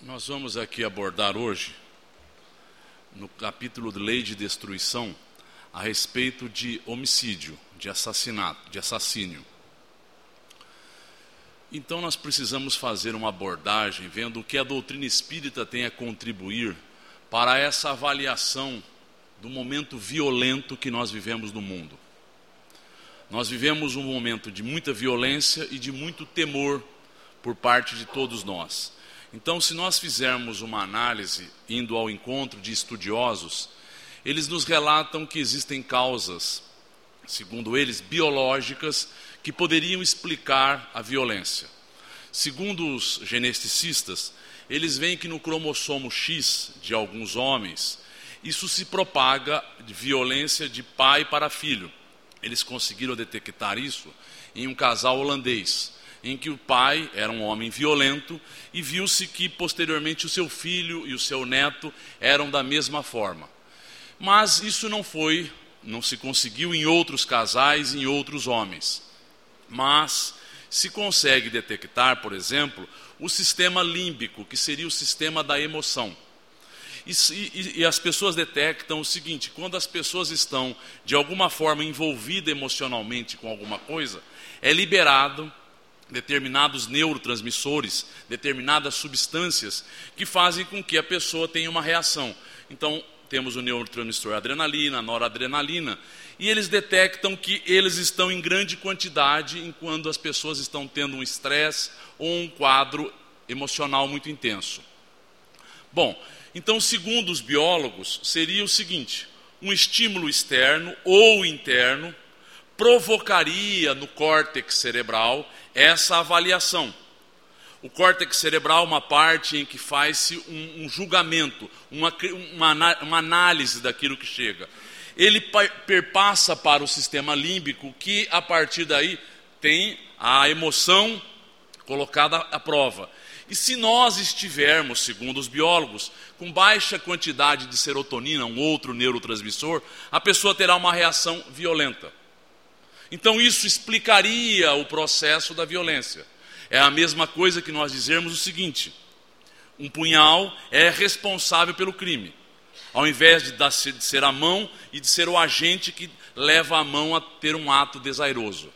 Nós vamos aqui abordar hoje, no capítulo de Lei de Destruição, a respeito de homicídio, de assassinato, de assassínio. Então nós precisamos fazer uma abordagem vendo o que a doutrina espírita tem a contribuir para essa avaliação do momento violento que nós vivemos no mundo. Nós vivemos um momento de muita violência e de muito temor por parte de todos nós. Então, se nós fizermos uma análise, indo ao encontro de estudiosos, eles nos relatam que existem causas, segundo eles, biológicas, que poderiam explicar a violência. Segundo os geneticistas, eles veem que no cromossomo X de alguns homens, isso se propaga de violência de pai para filho. Eles conseguiram detectar isso em um casal holandês, em que o pai era um homem violento e viu-se que posteriormente o seu filho e o seu neto eram da mesma forma. Mas isso não se conseguiu em outros casais, em outros homens. Mas se consegue detectar, por exemplo, o sistema límbico, que seria o sistema da emoção. E as pessoas detectam o seguinte: quando as pessoas estão de alguma forma envolvidas emocionalmente com alguma coisa, é liberado determinados neurotransmissores, determinadas substâncias que fazem com que a pessoa tenha uma reação. Então, temos o neurotransmissor adrenalina, a noradrenalina, e eles detectam que eles estão em grande quantidade quando as pessoas estão tendo um estresse ou um quadro emocional muito intenso. Bom, então, segundo os biólogos, seria o seguinte: um estímulo externo ou interno provocaria no córtex cerebral essa avaliação. O córtex cerebral é uma parte em que faz-se um julgamento, uma análise daquilo que chega. Ele perpassa para o sistema límbico, que a partir daí tem a emoção colocada à prova. E se nós estivermos, segundo os biólogos, com baixa quantidade de serotonina, um outro neurotransmissor, a pessoa terá uma reação violenta. Então isso explicaria o processo da violência. É a mesma coisa que nós dizermos o seguinte: um punhal é responsável pelo crime, ao invés de ser a mão e de ser o agente que leva a mão a ter um ato desairoso.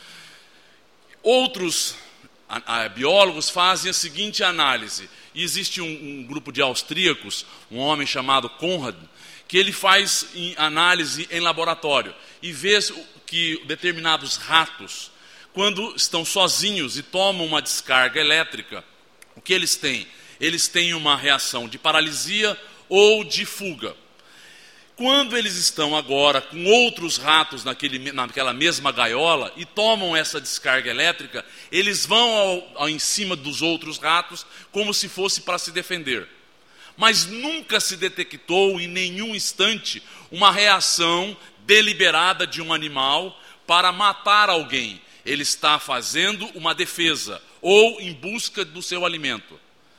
Outros biólogos fazem a seguinte análise. E existe um grupo de austríacos, um homem chamado Conrad, que ele faz análise em laboratório e vê que determinados ratos, quando estão sozinhos e tomam uma descarga elétrica, o que eles têm? Eles têm uma reação de paralisia ou de fuga. Quando eles estão agora com outros ratos naquela mesma gaiola e tomam essa descarga elétrica, eles vão em cima dos outros ratos como se fosse para se defender. Mas nunca se detectou em nenhum instante uma reação deliberada de um animal para matar alguém. Ele está fazendo uma defesa ou em busca do seu alimento.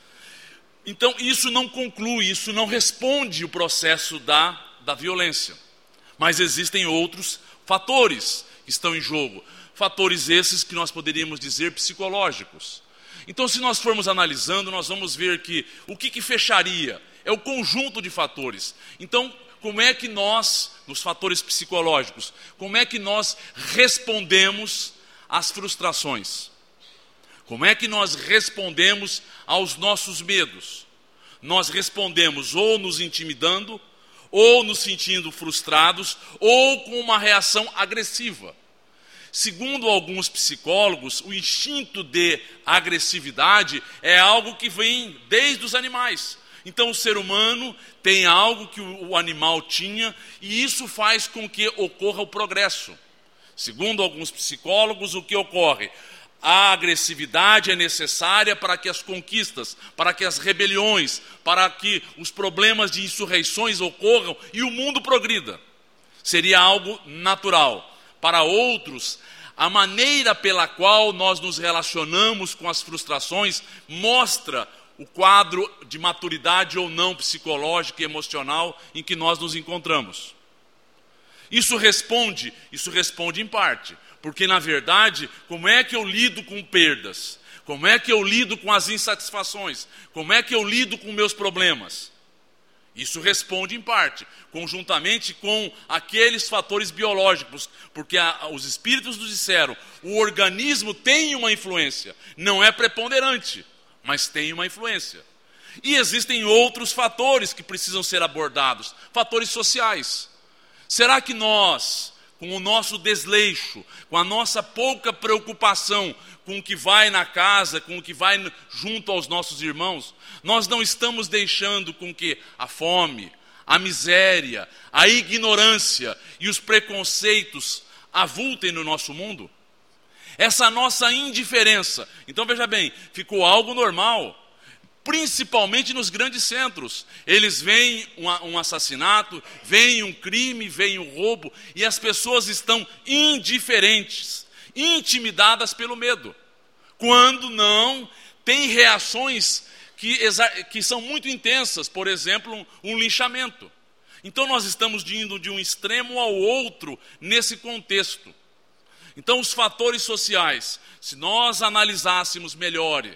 Então isso não conclui, isso não responde o processo da violência. Mas existem outros fatores que estão em jogo. Fatores esses que nós poderíamos dizer psicológicos. Então, se nós formos analisando, nós vamos ver que o que fecharia é o conjunto de fatores. Então, como é que nós, nos fatores psicológicos, como é que nós respondemos às frustrações? Como é que nós respondemos aos nossos medos? Nós respondemos ou nos intimidando, ou nos sentindo frustrados, ou com uma reação agressiva. Segundo alguns psicólogos, o instinto de agressividade é algo que vem desde os animais. Então o ser humano tem algo que o animal tinha, e isso faz com que ocorra o progresso. Segundo alguns psicólogos, o que ocorre? A agressividade é necessária para que as conquistas, para que as rebeliões, para que os problemas de insurreições ocorram e o mundo progrida. Seria algo natural. Para outros, a maneira pela qual nós nos relacionamos com as frustrações mostra o quadro de maturidade ou não psicológica e emocional em que nós nos encontramos. Isso responde em parte, porque na verdade, como é que eu lido com perdas? Como é que eu lido com as insatisfações? Como é que eu lido com meus problemas? Isso responde em parte, conjuntamente com aqueles fatores biológicos, porque os espíritos nos disseram, o organismo tem uma influência, não é preponderante, mas tem uma influência. E existem outros fatores que precisam ser abordados, fatores sociais. Será que nós, com o nosso desleixo, com a nossa pouca preocupação com o que vai na casa, com o que vai junto aos nossos irmãos, nós não estamos deixando com que a fome, a miséria, a ignorância e os preconceitos avultem no nosso mundo? Essa nossa indiferença, então veja bem, ficou algo normal, principalmente nos grandes centros. Eles veem um assassinato, veem um crime, veem um roubo, e as pessoas estão indiferentes, intimidadas pelo medo, quando não tem reações que são muito intensas, por exemplo, um linchamento. Então nós estamos indo de um extremo ao outro nesse contexto. Então os fatores sociais, se nós analisássemos melhor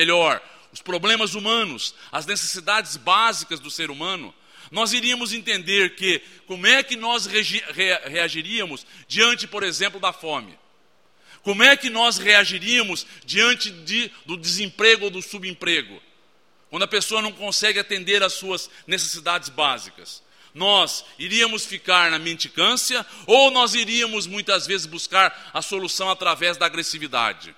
os problemas humanos, as necessidades básicas do ser humano, nós iríamos entender que como é que nós reagiríamos diante, por exemplo, da fome. Como é que nós reagiríamos diante do desemprego ou do subemprego? Quando a pessoa não consegue atender às suas necessidades básicas. Nós iríamos ficar na mendicância ou nós iríamos muitas vezes buscar a solução através da agressividade?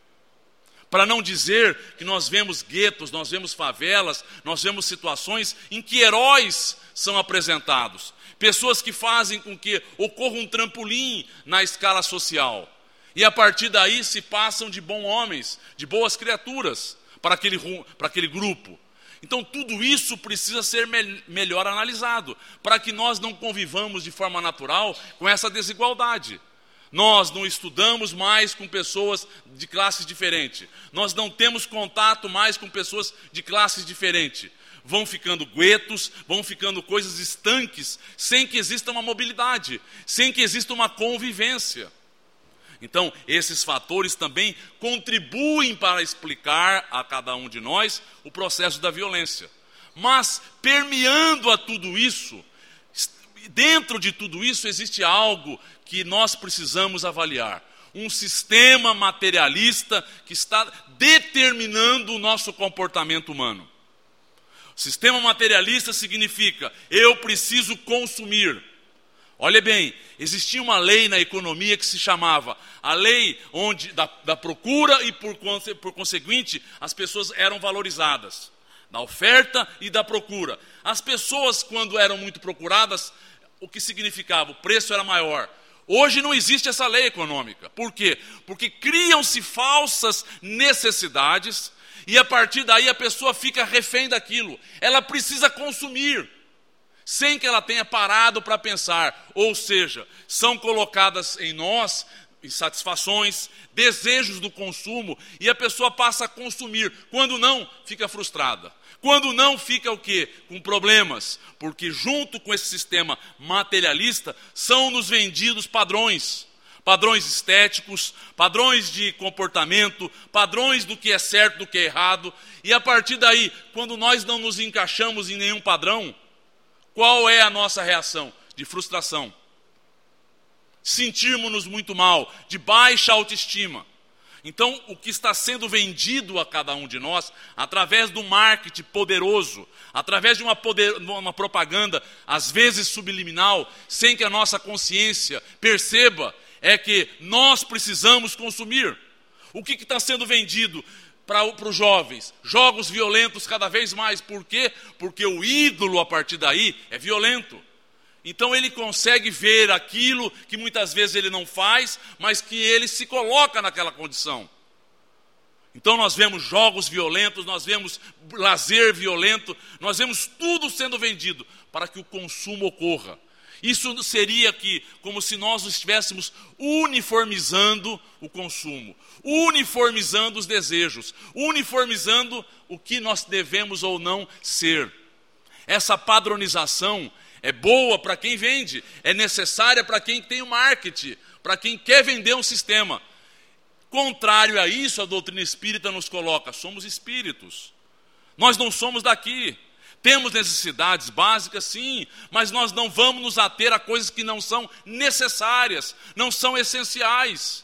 Para não dizer que nós vemos guetos, nós vemos favelas, nós vemos situações em que heróis são apresentados. Pessoas que fazem com que ocorra um trampolim na escala social. E a partir daí se passam de bons homens, de boas criaturas para aquele grupo. Então tudo isso precisa ser melhor analisado, para que nós não convivamos de forma natural com essa desigualdade. Nós não estudamos mais com pessoas de classes diferentes. Nós não temos contato mais com pessoas de classes diferentes. Vão ficando guetos, vão ficando coisas estanques, sem que exista uma mobilidade, sem que exista uma convivência. Então, esses fatores também contribuem para explicar a cada um de nós o processo da violência. Mas, permeando a tudo isso, dentro de tudo isso existe algo que nós precisamos avaliar. Um sistema materialista que está determinando o nosso comportamento humano. Sistema materialista significa, eu preciso consumir. Olha bem, existia uma lei na economia que se chamava a lei da procura e por conseguinte as pessoas eram valorizadas. Da oferta e da procura. As pessoas quando eram muito procuradas, o que significava? O preço era maior. Hoje não existe essa lei econômica. Por quê? Porque criam-se falsas necessidades e a partir daí a pessoa fica refém daquilo. Ela precisa consumir, sem que ela tenha parado para pensar. Ou seja, são colocadas em nós insatisfações, desejos do consumo, e a pessoa passa a consumir. Quando não, fica frustrada. Quando não, fica o quê? Com problemas. Porque junto com esse sistema materialista, são nos vendidos padrões. Padrões estéticos, padrões de comportamento, padrões do que é certo, do que é errado. E a partir daí, quando nós não nos encaixamos em nenhum padrão, qual é a nossa reação? De frustração. Sentirmos-nos muito mal, de baixa autoestima. Então, o que está sendo vendido a cada um de nós, através do marketing poderoso, através de uma propaganda, às vezes subliminal, sem que a nossa consciência perceba, é que nós precisamos consumir. O que está sendo vendido para os jovens? Jogos violentos cada vez mais. Por quê? Porque o ídolo, a partir daí, é violento. Então ele consegue ver aquilo que muitas vezes ele não faz, mas que ele se coloca naquela condição. Então nós vemos jogos violentos, nós vemos lazer violento, nós vemos tudo sendo vendido para que o consumo ocorra. Isso seria como se nós estivéssemos uniformizando o consumo, uniformizando os desejos, uniformizando o que nós devemos ou não ser. Essa padronização é boa para quem vende, é necessária para quem tem o marketing, para quem quer vender um sistema. Contrário a isso, a doutrina espírita nos coloca: somos espíritos. Nós não somos daqui. Temos necessidades básicas, sim, mas nós não vamos nos ater a coisas que não são necessárias, não são essenciais.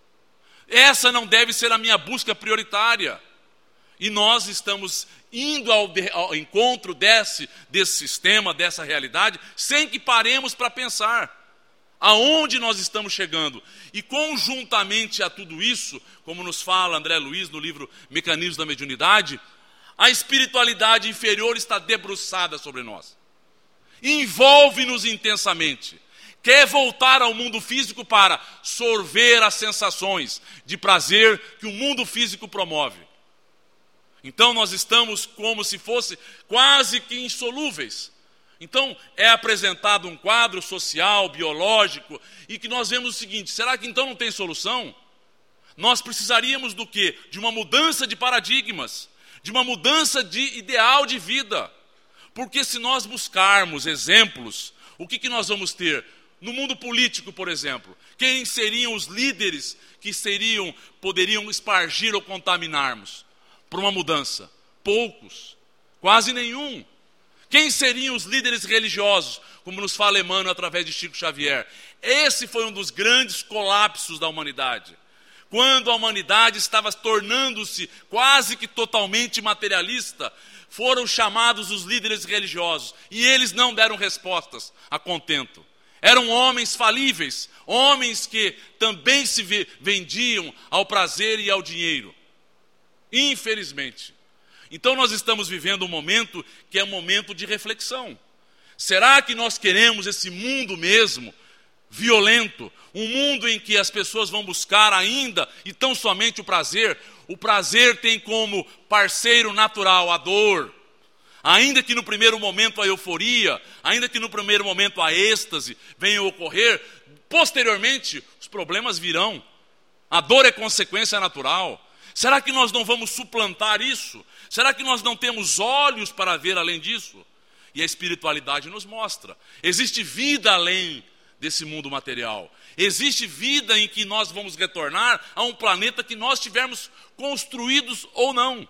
Essa não deve ser a minha busca prioritária. E nós estamos indo ao encontro desse sistema, dessa realidade, sem que paremos para pensar aonde nós estamos chegando. E conjuntamente a tudo isso, como nos fala André Luiz no livro Mecanismos da Mediunidade, a espiritualidade inferior está debruçada sobre nós. Envolve-nos intensamente. Quer voltar ao mundo físico para sorver as sensações de prazer que o mundo físico promove. Então nós estamos como se fosse quase que insolúveis. Então é apresentado um quadro social, biológico, e que nós vemos o seguinte: será que então não tem solução? Nós precisaríamos do quê? De uma mudança de paradigmas, de uma mudança de ideal de vida. Porque se nós buscarmos exemplos, o que nós vamos ter? No mundo político, por exemplo, quem seriam os líderes que poderiam espargir ou contaminarmos por uma mudança? Poucos, quase nenhum. Quem seriam os líderes religiosos, como nos fala Emmanuel através de Chico Xavier? Esse foi um dos grandes colapsos da humanidade. Quando a humanidade estava tornando-se quase que totalmente materialista, foram chamados os líderes religiosos, e eles não deram respostas a contento. Eram homens falíveis, homens que também se vendiam ao prazer e ao dinheiro. Infelizmente. Então nós estamos vivendo um momento que é um momento de reflexão. Será que nós queremos esse mundo mesmo, violento? Um mundo em que as pessoas vão buscar ainda e tão somente o prazer? O prazer tem como parceiro natural a dor. Ainda que no primeiro momento a euforia, ainda que no primeiro momento a êxtase venha a ocorrer, posteriormente os problemas virão. A dor é consequência natural. Será que nós não vamos suplantar isso? Será que nós não temos olhos para ver além disso? E a espiritualidade nos mostra. Existe vida além desse mundo material. Existe vida em que nós vamos retornar a um planeta que nós tivermos construídos ou não.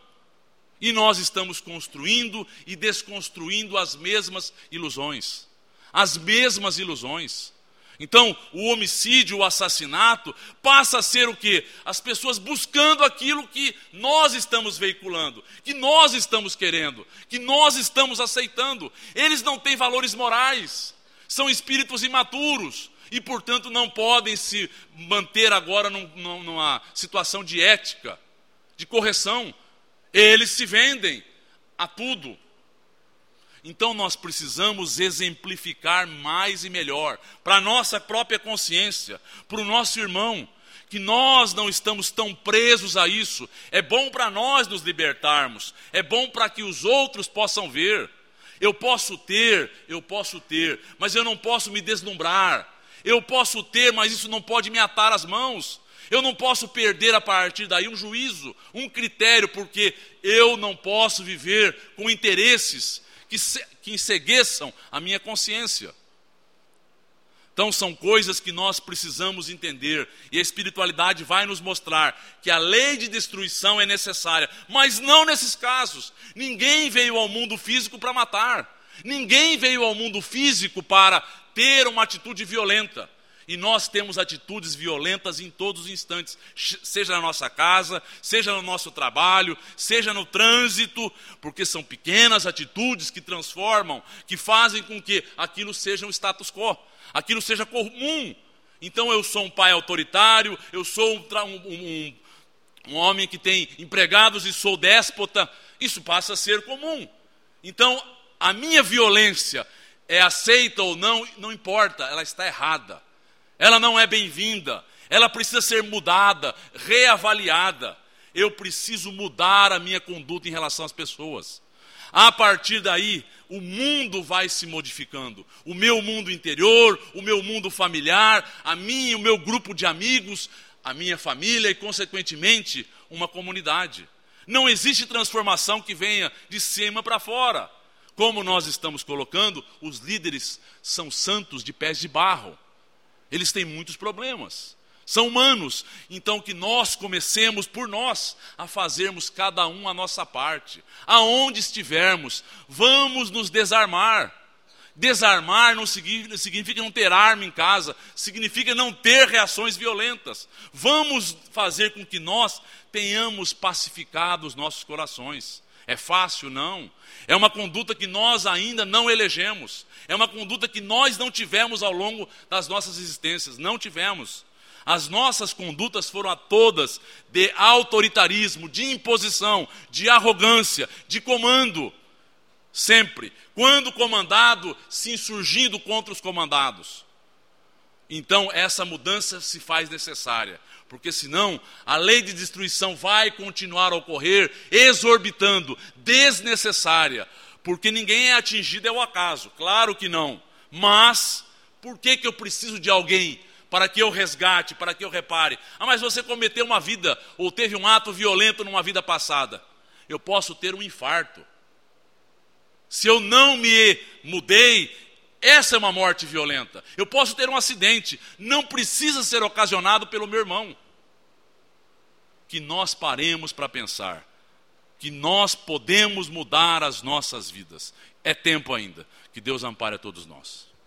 E nós estamos construindo e desconstruindo as mesmas ilusões. As mesmas ilusões. Então, o homicídio, o assassinato, passa a ser o quê? As pessoas buscando aquilo que nós estamos veiculando, que nós estamos querendo, que nós estamos aceitando. Eles não têm valores morais, são espíritos imaturos e, portanto, não podem se manter agora numa situação de ética, de correção. Eles se vendem a tudo. Então nós precisamos exemplificar mais e melhor, para a nossa própria consciência, para o nosso irmão, que nós não estamos tão presos a isso. É bom para nós nos libertarmos, é bom para que os outros possam ver. Eu posso ter, mas eu não posso me deslumbrar. Eu posso ter, mas isso não pode me atar as mãos. Eu não posso perder a partir daí um juízo, um critério, porque eu não posso viver com interesses que encegueçam a minha consciência. Então são coisas que nós precisamos entender, e a espiritualidade vai nos mostrar que a lei de destruição é necessária, mas não nesses casos. Ninguém veio ao mundo físico para matar, ninguém veio ao mundo físico para ter uma atitude violenta. E nós temos atitudes violentas em todos os instantes, seja na nossa casa, seja no nosso trabalho, seja no trânsito, porque são pequenas atitudes que transformam, que fazem com que aquilo seja um status quo, aquilo seja comum. Então eu sou um pai autoritário, eu sou um homem que tem empregados e sou déspota, isso passa a ser comum. Então a minha violência é aceita ou não, não importa, ela está errada. Ela não é bem-vinda, ela precisa ser mudada, reavaliada. Eu preciso mudar a minha conduta em relação às pessoas. A partir daí, o mundo vai se modificando. O meu mundo interior, o meu mundo familiar, o meu grupo de amigos, a minha família e, consequentemente, uma comunidade. Não existe transformação que venha de cima para fora. Como nós estamos colocando, os líderes são santos de pés de barro. Eles têm muitos problemas. são humanos. Então que nós comecemos por nós a fazermos cada um a nossa parte. Aonde estivermos, vamos nos desarmar. Desarmar não significa não ter arma em casa, significa não ter reações violentas. Vamos fazer com que nós tenhamos pacificado os nossos corações. É fácil? Não. É uma conduta que nós ainda não elegemos. É uma conduta que nós não tivemos ao longo das nossas existências. Não tivemos. As nossas condutas foram a todas de autoritarismo, de imposição, de arrogância, de comando. Sempre. Quando comandado, se insurgindo contra os comandados. Então essa mudança se faz necessária. Porque senão a lei de destruição vai continuar a ocorrer exorbitando, desnecessária. Porque ninguém é atingido ao acaso, claro que não. Mas por que eu preciso de alguém para que eu resgate, para que eu repare? Ah, mas você cometeu uma vida ou teve um ato violento numa vida passada. Eu posso ter um infarto. Se eu não me mudei, essa é uma morte violenta. Eu posso ter um acidente, não precisa ser ocasionado pelo meu irmão. Que nós paremos para pensar que nós podemos mudar as nossas vidas. É tempo ainda. Que Deus ampare a todos nós.